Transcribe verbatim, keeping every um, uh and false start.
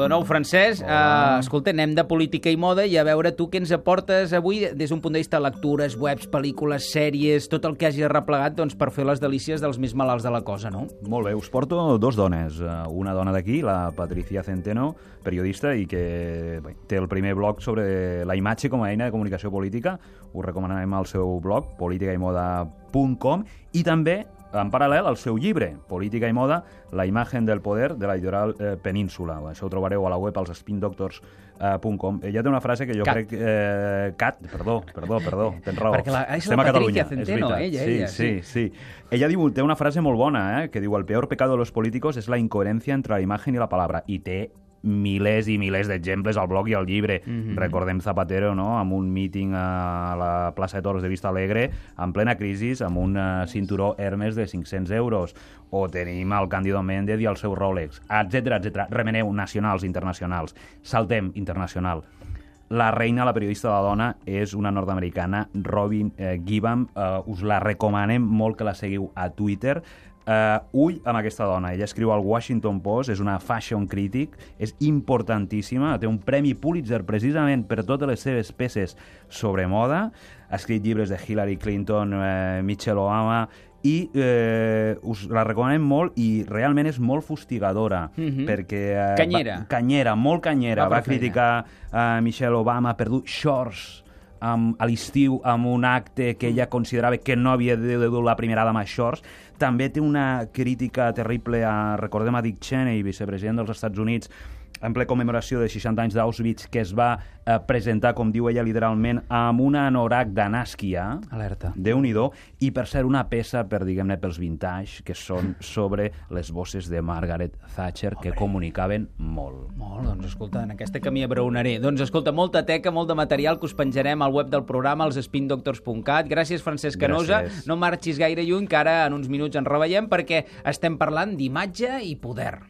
de nou, Francesc. Uh, escolta, anem de política i moda i a veure tu què ens aportes avui des d'un punt de vista lectures, webs, pel·lícules, sèries, tot el que hagis replegat doncs, per fer les delícies dels més malalts de la cosa, no? Molt bé, us porto dos dones. Una dona d'aquí, la Patricia Centeno, periodista, i que bé, té el primer blog sobre la imatge com a eina de comunicació política. Us recomanarem el seu blog, politica i moda punt com, i també en paral·lel, el seu llibre, Política i moda, la imagen del poder de l'editorial eh, Península. Això ho trobareu a la web als spin doctors punt com. Ella té una frase que jo Cat. crec... Eh, Cat, perdó, perdó, perdó, tens raó. Perquè la, és Estem la a Patricia Catalunya, Centeno, és ella, sí, ella. Sí, sí, sí. Ella diu, té una frase molt bona, eh, que diu, el peor pecado de los políticos es la incoherencia entre la imagen y la palabra. I té milers i milers d'exemples al blog i al llibre. Mm-hmm. Recordem Zapatero, no?, amb un míting a la plaça de Toros de Vista Alegre, en plena crisi, amb un uh, cinturó Hermes de cinc-cents euros. O tenim el Cándido Méndez i el seu Rolex, etcètera, etcètera. Remeneu, nacionals, internacionals. Saltem, internacional. La reina, la periodista de la dona, és una nord-americana, Robin eh, Gibbam. Uh, us la recomanem molt que la seguiu a Twitter. Uh, ull amb aquesta dona. Ella escriu al Washington Post, és una fashion critic, és importantíssima, té un premi Pulitzer precisament per totes les seves peces sobre moda, ha escrit llibres de Hillary Clinton, eh, Michelle Obama, i eh, us la recomanem molt i realment és molt fustigadora. Mm-hmm. Perquè... Eh, canyera. Va, canyera, molt canyera. Va, va criticar a uh, Michelle Obama per dur shorts Um, a l'estiu amb un acte que ella considerava que no havia de dur la primera dama shorts. També té una crítica terrible a, recordem a Dick Cheney, vicepresident dels Estats Units, en ple commemoració de seixanta anys d'Auschwitz, que es va eh, presentar, com diu ella literalment, amb una anorac d'Anàsquia. Alerta. Déu-n'hi-do. I per ser una peça, per diguem-ne, pels vintage, que són sobre les bosses de Margaret Thatcher, Home. que comunicaven molt. Molt, doncs escolta, en aquesta camí abraonaré. Doncs escolta, molta teca, molt de material que us penjarem al web del programa, als spin doctors punt cat. Gràcies, Francesc Canosa. Gràcies. No marxis gaire lluny, que ara en uns minuts ens reveiem, perquè estem parlant d'imatge i poder.